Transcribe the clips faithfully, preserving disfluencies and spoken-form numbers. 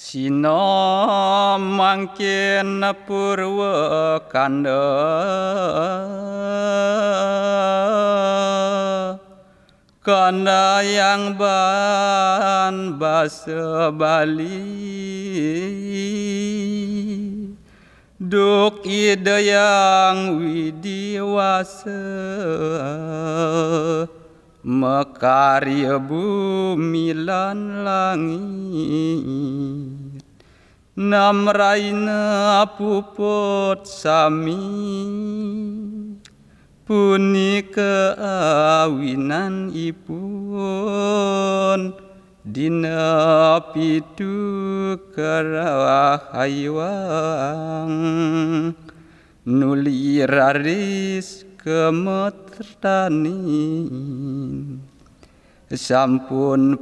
Sino mangkin purwa kanda kanda yang ban basa Bali duk ida yang widiwasa mekarya bumi lan langit namraina puput sami punika awinan ipun dina pitu karawahayang nuli raris kemetranin sampun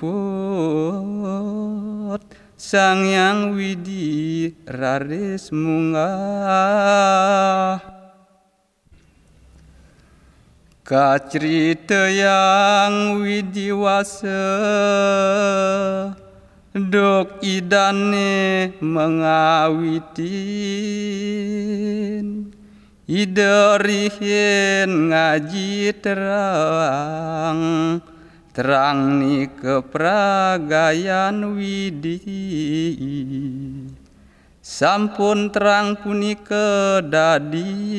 puput sang yang widi raris munggah kacerita yang widiwasa dok idane mengawitin idarihin ngaji terang terang ni kepragayan widi sampun terang punika dadi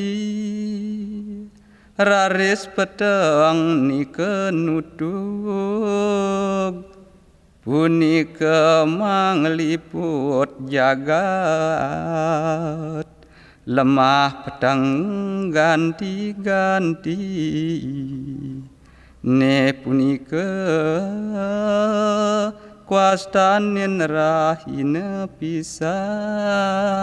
raris peteng ni kenutug punika mangliput jagat lemah petang ganti-ganti ne punika kuastanin rahina pisah